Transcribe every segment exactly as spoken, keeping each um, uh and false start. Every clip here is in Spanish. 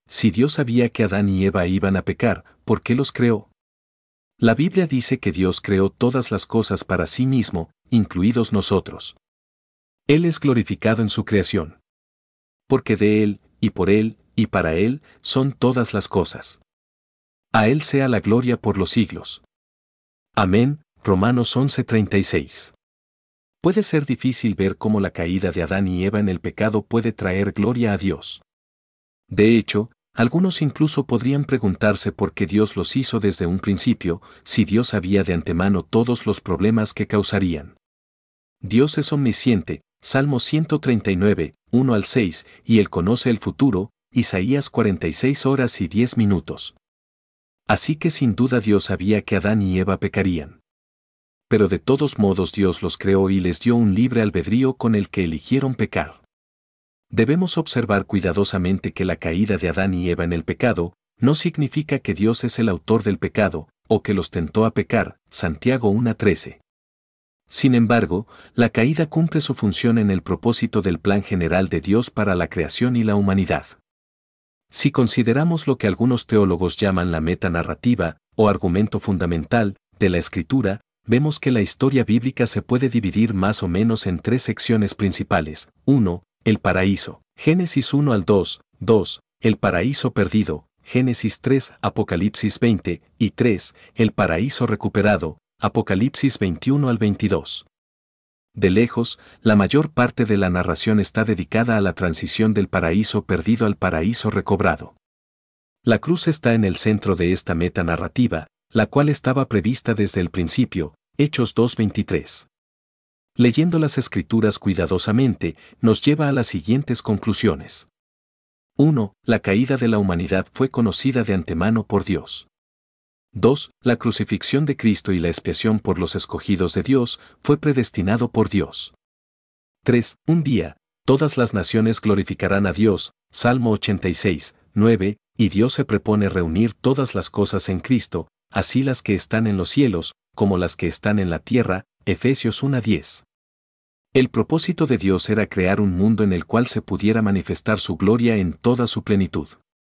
Si Dios sabía que Adán y Eva iban a pecar, ¿por qué los creó? La Biblia dice que Dios creó todas las cosas para sí mismo, incluidos nosotros. Él es glorificado en su creación. Porque de Él, y por Él, y para Él, son todas las cosas. A Él sea la gloria por los siglos. Amén. Romanos once treinta y seis. Puede ser difícil ver cómo la caída de Adán y Eva en el pecado puede traer gloria a Dios. De hecho, algunos incluso podrían preguntarse por qué Dios los hizo desde un principio, si Dios sabía de antemano todos los problemas que causarían. Dios es omnisciente, Salmo ciento treinta y nueve, uno al seis, y Él conoce el futuro, Isaías cuarenta y seis horas y diez minutos. Así que sin duda Dios sabía que Adán y Eva pecarían. Pero de todos modos Dios los creó y les dio un libre albedrío con el que eligieron pecar. Debemos observar cuidadosamente que la caída de Adán y Eva en el pecado no significa que Dios es el autor del pecado, o que los tentó a pecar, Santiago uno trece. Sin embargo, la caída cumple su función en el propósito del plan general de Dios para la creación y la humanidad. Si consideramos lo que algunos teólogos llaman la metanarrativa, o argumento fundamental, de la Escritura, vemos que la historia bíblica se puede dividir más o menos en tres secciones principales. uno. El paraíso, Génesis uno al dos, dos. El paraíso perdido, Génesis tres, Apocalipsis veinte, y tres. El paraíso recuperado, Apocalipsis veintiuno al veintidós. De lejos, la mayor parte de la narración está dedicada a la transición del paraíso perdido al paraíso recobrado. La cruz está en el centro de esta metanarrativa, la cual estaba prevista desde el principio, Hechos dos veintitrés. Leyendo las Escrituras cuidadosamente, nos lleva a las siguientes conclusiones. uno. La caída de la humanidad fue conocida de antemano por Dios. dos. La crucifixión de Cristo y la expiación por los escogidos de Dios fue predestinado por Dios. tres. Un día, todas las naciones glorificarán a Dios, Salmo ochenta y seis, nueve, y Dios se propone reunir todas las cosas en Cristo, así las que están en los cielos, como las que están en la tierra, Efesios uno diez. El propósito de Dios era crear un mundo en el cual se pudiera manifestar su gloria en toda su plenitud.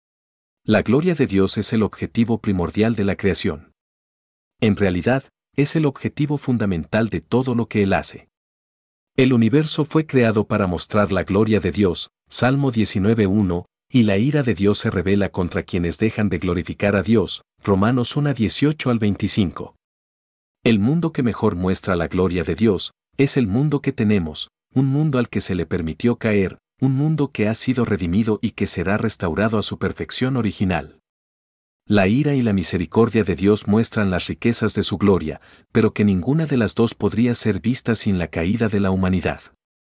La gloria de Dios es el objetivo primordial de la creación. En realidad, es el objetivo fundamental de todo lo que Él hace. El universo fue creado para mostrar la gloria de Dios, Salmo diecinueve uno, y la ira de Dios se revela contra quienes dejan de glorificar a Dios, Romanos uno dieciocho al veinticinco. El mundo que mejor muestra la gloria de Dios, es el mundo que tenemos, un mundo al que se le permitió caer, un mundo que ha sido redimido y que será restaurado a su perfección original. La ira y la misericordia de Dios muestran las riquezas de su gloria, pero que ninguna de las dos podría ser vista sin la caída de la humanidad.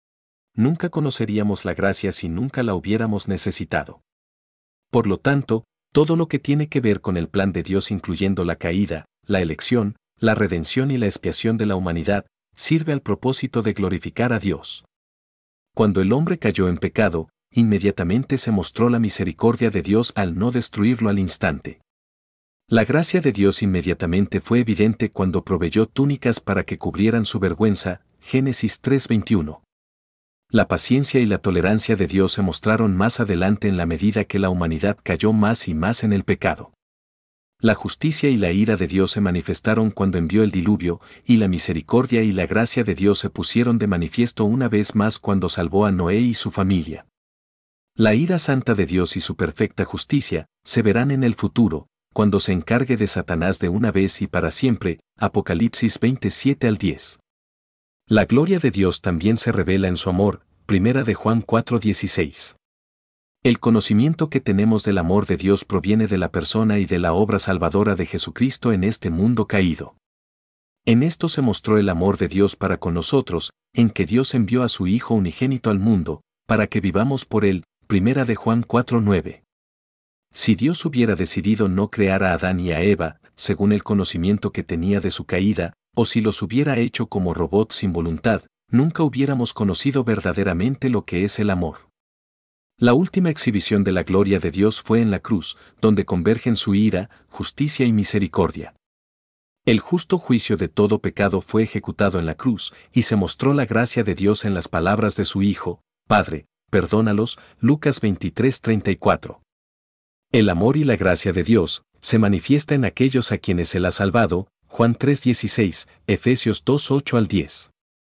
Nunca conoceríamos la gracia si nunca la hubiéramos necesitado. Por lo tanto, todo lo que tiene que ver con el plan de Dios, incluyendo la caída, la elección, la redención y la expiación de la humanidad, sirve al propósito de glorificar a Dios. Cuando el hombre cayó en pecado, inmediatamente se mostró la misericordia de Dios al no destruirlo al instante. La gracia de Dios inmediatamente fue evidente cuando proveyó túnicas para que cubrieran su vergüenza, Génesis tres veintiuno. La paciencia y la tolerancia de Dios se mostraron más adelante en la medida que la humanidad cayó más y más en el pecado. La justicia y la ira de Dios se manifestaron cuando envió el diluvio, y la misericordia y la gracia de Dios se pusieron de manifiesto una vez más cuando salvó a Noé y su familia. La ira santa de Dios y su perfecta justicia se verán en el futuro, cuando se encargue de Satanás de una vez y para siempre, Apocalipsis veintisiete al diez. La gloria de Dios también se revela en su amor, Primera de Juan cuatro dieciséis. El conocimiento que tenemos del amor de Dios proviene de la persona y de la obra salvadora de Jesucristo en este mundo caído. En esto se mostró el amor de Dios para con nosotros, en que Dios envió a su Hijo unigénito al mundo, para que vivamos por él, Primera de Juan cuatro nueve. Si Dios hubiera decidido no crear a Adán y a Eva, según el conocimiento que tenía de su caída, o si los hubiera hecho como robots sin voluntad, nunca hubiéramos conocido verdaderamente lo que es el amor. La última exhibición de la gloria de Dios fue en la cruz, donde convergen su ira, justicia y misericordia. El justo juicio de todo pecado fue ejecutado en la cruz, y se mostró la gracia de Dios en las palabras de su Hijo: Padre, perdónalos, Lucas veintitrés treinta y cuatro. El amor y la gracia de Dios se manifiesta en aquellos a quienes Él ha salvado, Juan tres dieciséis, Efesios dos ocho al diez.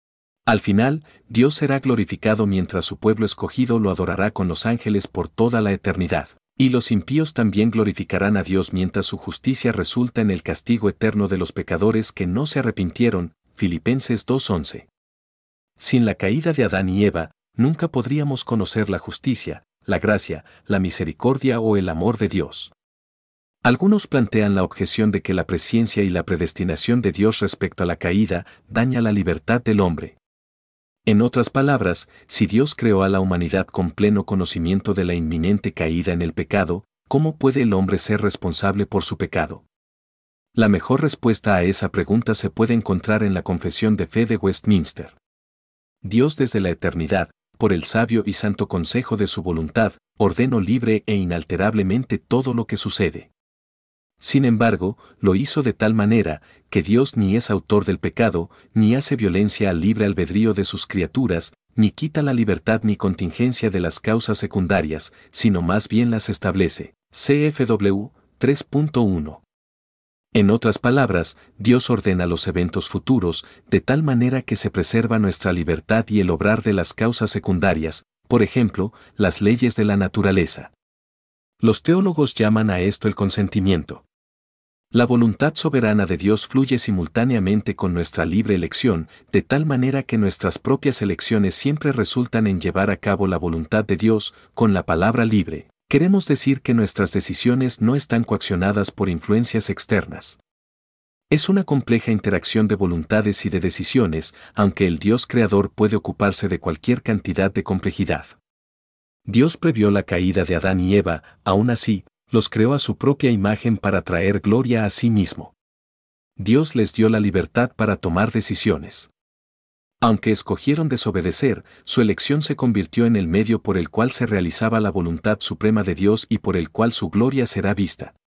Al final, Dios será glorificado mientras su pueblo escogido lo adorará con los ángeles por toda la eternidad. Y los impíos también glorificarán a Dios mientras su justicia resulta en el castigo eterno de los pecadores que no se arrepintieron, Filipenses dos once. Sin la caída de Adán y Eva, nunca podríamos conocer la justicia, la gracia, la misericordia o el amor de Dios. Algunos plantean la objeción de que la presciencia y la predestinación de Dios respecto a la caída daña la libertad del hombre. En otras palabras, si Dios creó a la humanidad con pleno conocimiento de la inminente caída en el pecado, ¿cómo puede el hombre ser responsable por su pecado? La mejor respuesta a esa pregunta se puede encontrar en la Confesión de Fe de Westminster. Dios desde la eternidad, por el sabio y santo consejo de su voluntad, ordenó libre e inalterablemente todo lo que sucede. Sin embargo, lo hizo de tal manera que Dios ni es autor del pecado, ni hace violencia al libre albedrío de sus criaturas, ni quita la libertad ni contingencia de las causas secundarias, sino más bien las establece. C F W tres punto uno. En otras palabras, Dios ordena los eventos futuros de tal manera que se preserva nuestra libertad y el obrar de las causas secundarias, por ejemplo, las leyes de la naturaleza. Los teólogos llaman a esto el consentimiento. La voluntad soberana de Dios fluye simultáneamente con nuestra libre elección, de tal manera que nuestras propias elecciones siempre resultan en llevar a cabo la voluntad de Dios. Con la palabra libre, queremos decir que nuestras decisiones no están coaccionadas por influencias externas. Es una compleja interacción de voluntades y de decisiones, aunque el Dios creador puede ocuparse de cualquier cantidad de complejidad. Dios previó la caída de Adán y Eva, aún así, los creó a su propia imagen para traer gloria a sí mismo. Dios les dio la libertad para tomar decisiones. Aunque escogieron desobedecer, su elección se convirtió en el medio por el cual se realizaba la voluntad suprema de Dios y por el cual su gloria será vista.